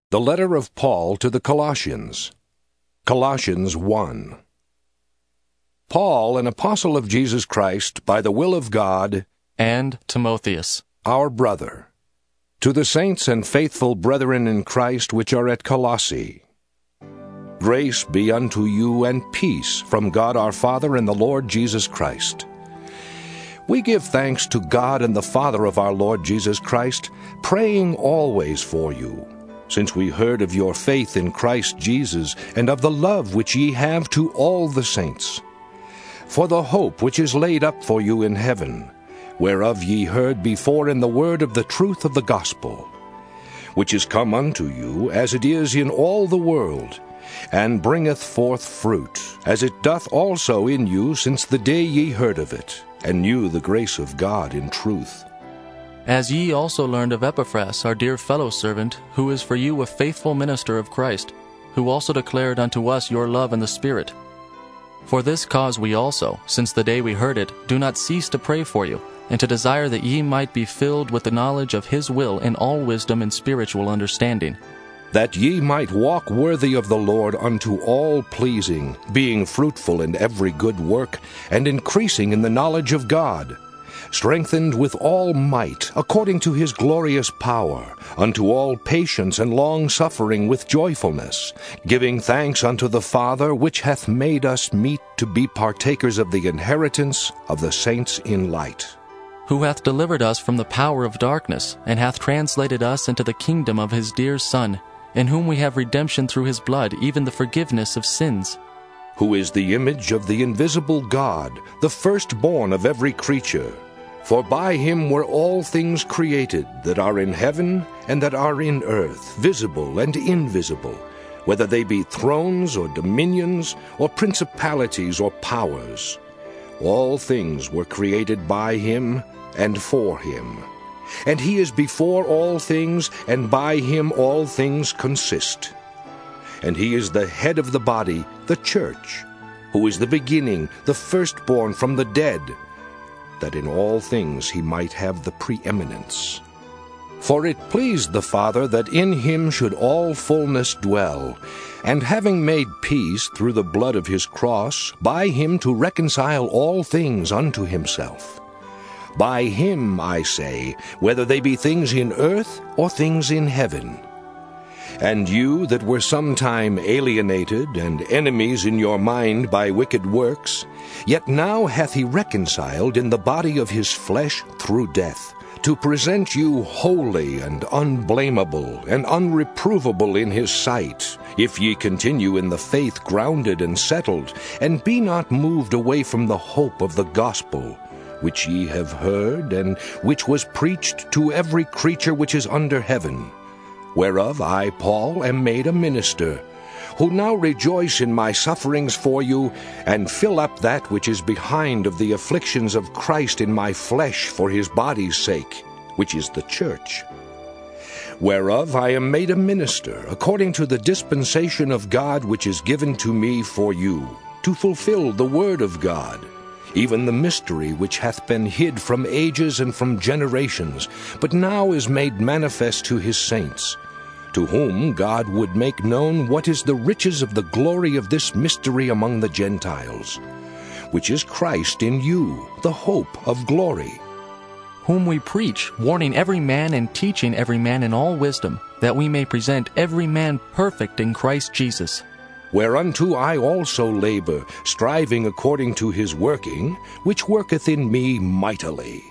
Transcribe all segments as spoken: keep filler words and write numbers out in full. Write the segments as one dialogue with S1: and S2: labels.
S1: The letter of Paul to the Colossians. Colossians one. Paul, an apostle of Jesus Christ, by the will of God,
S2: and Timotheus,
S1: our brother, to the saints and faithful brethren in Christ which are at Colossae. Grace be unto you and peace from God our Father and the Lord Jesus Christ. We give thanks to God and the Father of our Lord Jesus Christ, praying always for you, since we heard of your faith in Christ Jesus, and of the love which ye have to all the saints. For the hope which is laid up for you in heaven, whereof ye heard before in the word of the truth of the gospel, which is come unto you, as it is in all the world, and bringeth forth fruit, as it doth also in you since the day ye heard of it, and knew the grace of God in truth.
S2: As ye also learned of Epaphras, our dear fellow-servant, who is for you a faithful minister of Christ, who also declared unto us your love in the Spirit. For this cause we also, since the day we heard it, do not cease to pray for you, and to desire that ye might be filled with the knowledge of his will in all wisdom and spiritual understanding,
S1: that ye might walk worthy of the Lord unto all pleasing, being fruitful in every good work, and increasing in the knowledge of God, strengthened with all might, according to his glorious power, unto all patience and long-suffering with joyfulness, giving thanks unto the Father, which hath made us meet to be partakers of the inheritance of the saints in light,
S2: who hath delivered us from the power of darkness, and hath translated us into the kingdom of his dear Son, in whom we have redemption through his blood, even the forgiveness of sins,
S1: who is the image of the invisible God, the firstborn of every creature. For by him were all things created, that are in heaven and that are in earth, visible and invisible, whether they be thrones or dominions or principalities or powers. All things were created by him and for him. And he is before all things, and by him all things consist. And he is the head of the body, the church, who is the beginning, the firstborn from the dead, that in all things he might have the preeminence. For it pleased the Father that in him should all fullness dwell, and having made peace through the blood of his cross, by him to reconcile all things unto himself. By him, I say, whether they be things in earth or things in heaven. And you that were sometime alienated and enemies in your mind by wicked works, yet now hath he reconciled in the body of his flesh through death, to present you holy and unblameable and unreprovable in his sight, if ye continue in the faith grounded and settled, and be not moved away from the hope of the gospel, which ye have heard, and which was preached to every creature which is under heaven, whereof I, Paul, am made a minister, who now rejoice in my sufferings for you, and fill up that which is behind of the afflictions of Christ in my flesh for his body's sake, which is the church. Whereof I am made a minister, according to the dispensation of God which is given to me for you, to fulfill the word of God, even the mystery which hath been hid from ages and from generations, but now is made manifest to his saints, to whom God would make known what is the riches of the glory of this mystery among the Gentiles, which is Christ in you, the hope of glory.
S2: whom we preach, warning every man and teaching every man in all wisdom, that we may present every man perfect in Christ Jesus.
S1: Whereunto I also labor, striving according to his working, which worketh in me mightily.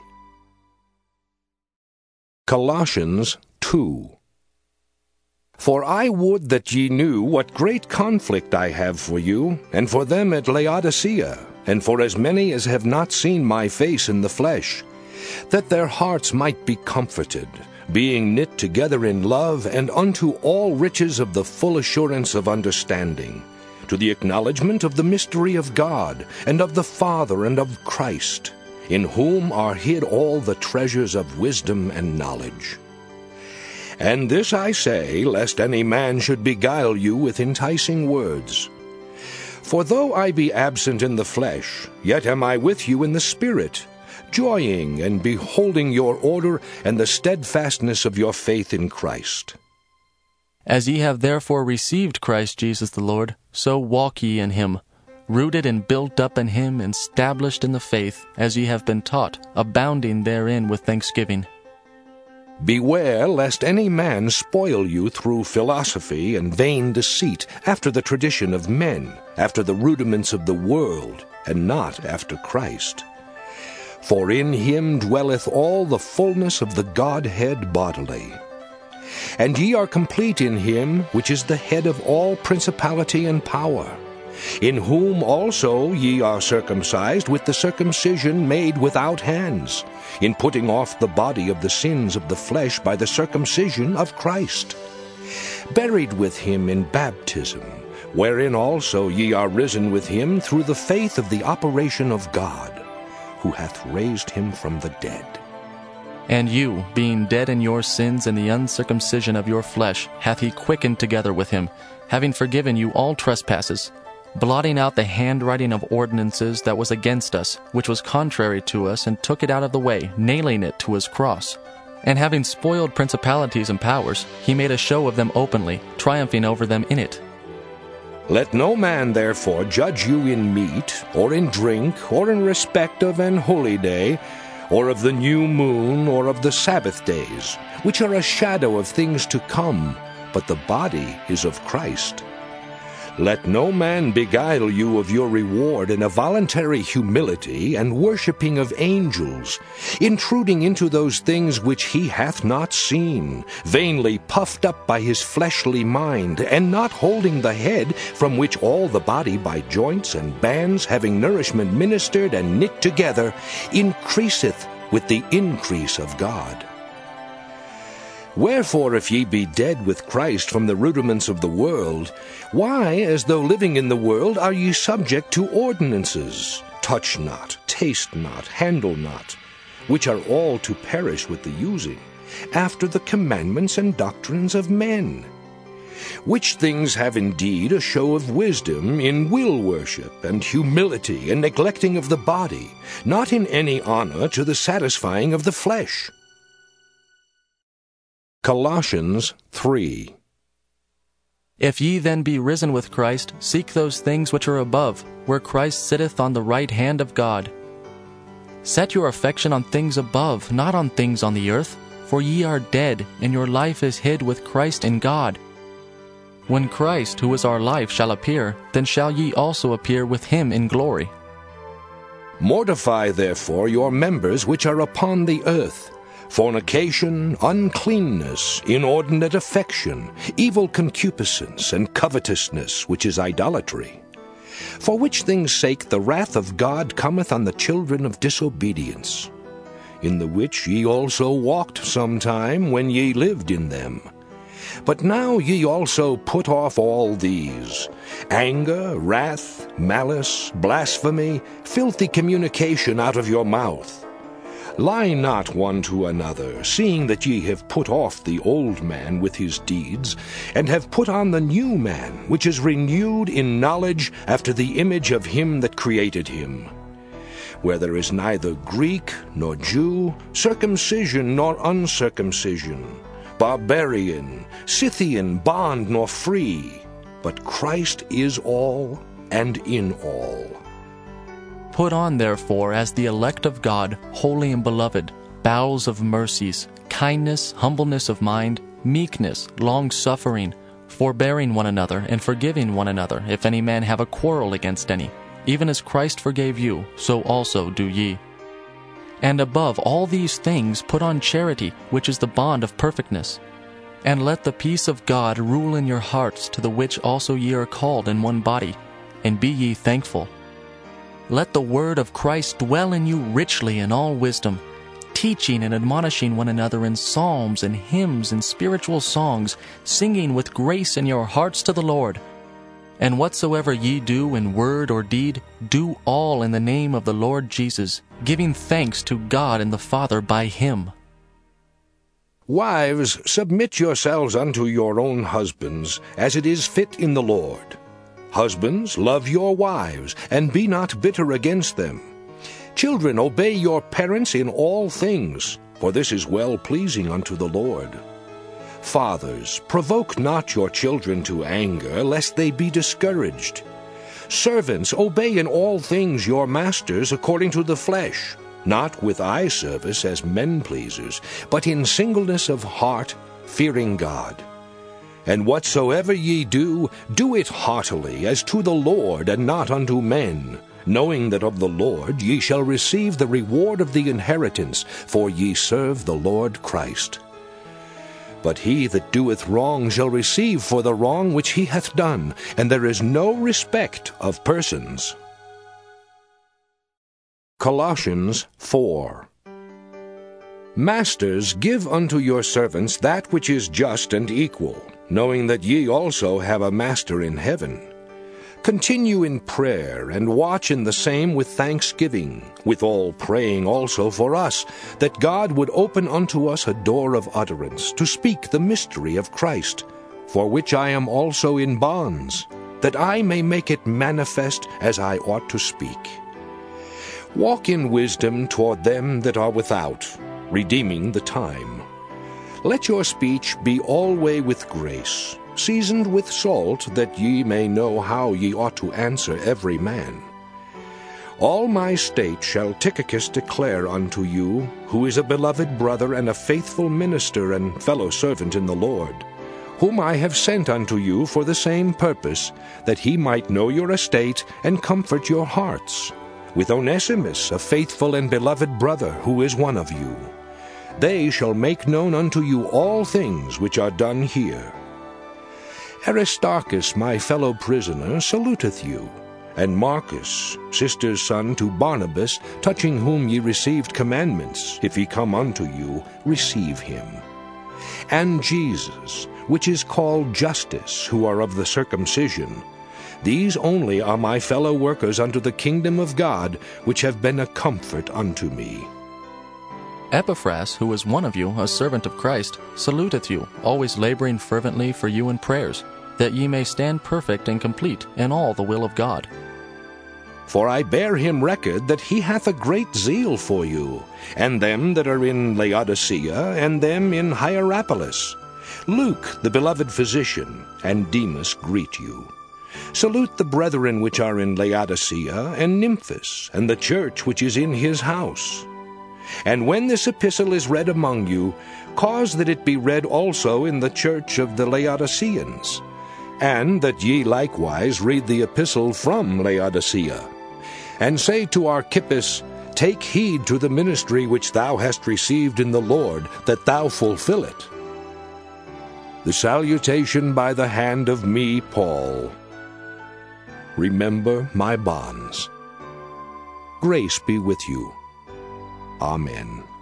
S1: Colossians two. For I would that ye knew what great conflict I have for you, and for them at Laodicea, and for as many as have not seen my face in the flesh, that their hearts might be comforted, being knit together in love, and unto all riches of the full assurance of understanding, to the acknowledgement of the mystery of God, and of the Father, and of Christ, in whom are hid all the treasures of wisdom and knowledge. And this I say, lest any man should beguile you with enticing words. For though I be absent in the flesh, yet am I with you in the Spirit, joying and beholding your order and the steadfastness of your faith in Christ.
S2: As ye have therefore received Christ Jesus the Lord, so walk ye in him, rooted and built up in him, and established in the faith, as ye have been taught, abounding therein with thanksgiving.
S1: Beware lest any man spoil you through philosophy and vain deceit, after the tradition of men, after the rudiments of the world, and not after Christ. For in him dwelleth all the fullness of the Godhead bodily. And ye are complete in him, which is the head of all principality and power, in whom also ye are circumcised with the circumcision made without hands, in putting off the body of the sins of the flesh by the circumcision of Christ, buried with him in baptism, wherein also ye are risen with him through the faith of the operation of God, who hath raised him from the dead.
S2: And you, being dead in your sins and the uncircumcision of your flesh, hath he quickened together with him, having forgiven you all trespasses, blotting out the handwriting of ordinances that was against us, which was contrary to us, and took it out of the way, nailing it to his cross. And having spoiled principalities and powers, he made a show of them openly, triumphing over them in it.
S1: Let no man therefore judge you in meat, or in drink, or in respect of an holy day, or of the new moon, or of the Sabbath days, which are a shadow of things to come, but the body is of Christ. Let no man beguile you of your reward in a voluntary humility and worshipping of angels, intruding into those things which he hath not seen, vainly puffed up by his fleshly mind, and not holding the head, from which all the body by joints and bands, having nourishment ministered and knit together, increaseth with the increase of God. Wherefore, if ye be dead with Christ from the rudiments of the world, why, as though living in the world, are ye subject to ordinances? Touch not, taste not, handle not, which are all to perish with the using, after the commandments and doctrines of men. Which things have indeed a show of wisdom in will worship, and humility, and neglecting of the body, not in any honor to the satisfying of the flesh. Colossians three.
S2: If ye then be risen with Christ, seek those things which are above, where Christ sitteth on the right hand of God. Set your affection on things above, not on things on the earth, for ye are dead, and your life is hid with Christ in God. When Christ, who is our life, shall appear, then shall ye also appear with him in glory.
S1: Mortify therefore your members which are upon the earth, fornication, uncleanness, inordinate affection, evil concupiscence, and covetousness, which is idolatry. For which things' sake the wrath of God cometh on the children of disobedience, in the which ye also walked sometime when ye lived in them. But now ye also put off all these: anger, wrath, malice, blasphemy, filthy communication out of your mouth. Lie not one to another, seeing that ye have put off the old man with his deeds, and have put on the new man, which is renewed in knowledge after the image of him that created him. Where there is neither Greek nor Jew, circumcision nor uncircumcision, barbarian, Scythian, bond nor free, but Christ is all and in all.
S2: Put on, therefore, as the elect of God, holy and beloved, bowels of mercies, kindness, humbleness of mind, meekness, long-suffering, forbearing one another, and forgiving one another, if any man have a quarrel against any. Even as Christ forgave you, so also do ye. And above all these things put on charity, which is the bond of perfectness. And let the peace of God rule in your hearts, to the which also ye are called in one body, and be ye thankful. Let the word of Christ dwell in you richly in all wisdom, teaching and admonishing one another in psalms and hymns and spiritual songs, singing with grace in your hearts to the Lord. And whatsoever ye do in word or deed, do all in the name of the Lord Jesus, giving thanks to God and the Father by him.
S1: Wives, submit yourselves unto your own husbands, as it is fit in the Lord. Husbands, love your wives, and be not bitter against them. Children, obey your parents in all things, for this is well-pleasing unto the Lord. Fathers, provoke not your children to anger, lest they be discouraged. Servants, obey in all things your masters according to the flesh, not with eye service as men-pleasers, but in singleness of heart, fearing God. And whatsoever ye do, do it heartily, as to the Lord, and not unto men, knowing that of the Lord ye shall receive the reward of the inheritance, for ye serve the Lord Christ. But he that doeth wrong shall receive for the wrong which he hath done, and there is no respect of persons. Colossians four. Masters, give unto your servants that which is just and equal, knowing that ye also have a master in heaven. Continue in prayer, and watch in the same with thanksgiving, with all praying also for us, that God would open unto us a door of utterance, to speak the mystery of Christ, for which I am also in bonds, that I may make it manifest as I ought to speak. Walk in wisdom toward them that are without, redeeming the time. Let your speech be alway with grace, seasoned with salt, that ye may know how ye ought to answer every man. All my state shall Tychicus declare unto you, who is a beloved brother and a faithful minister and fellow servant in the Lord, whom I have sent unto you for the same purpose, that he might know your estate and comfort your hearts, with Onesimus, a faithful and beloved brother, who is one of you. They shall make known unto you all things which are done here. Aristarchus, my fellow prisoner, saluteth you, and Marcus, sister's son to Barnabas, touching whom ye received commandments, if he come unto you, receive him. And Jesus, which is called Justus, who are of the circumcision, these only are my fellow workers unto the kingdom of God, which have been a comfort unto me.
S2: Epaphras, who is one of you, a servant of Christ, saluteth you, always laboring fervently for you in prayers, that ye may stand perfect and complete in all the will of God.
S1: For I bear him record that he hath a great zeal for you, and them that are in Laodicea, and them in Hierapolis. Luke, the beloved physician, and Demas greet you. Salute the brethren which are in Laodicea, and Nymphas, and the church which is in his house. And when this epistle is read among you, cause that it be read also in the church of the Laodiceans, and that ye likewise read the epistle from Laodicea. And say to Archippus, Take heed to the ministry which thou hast received in the Lord, that thou fulfill it. The salutation by the hand of me, Paul. Remember my bonds. Grace be with you. Amen.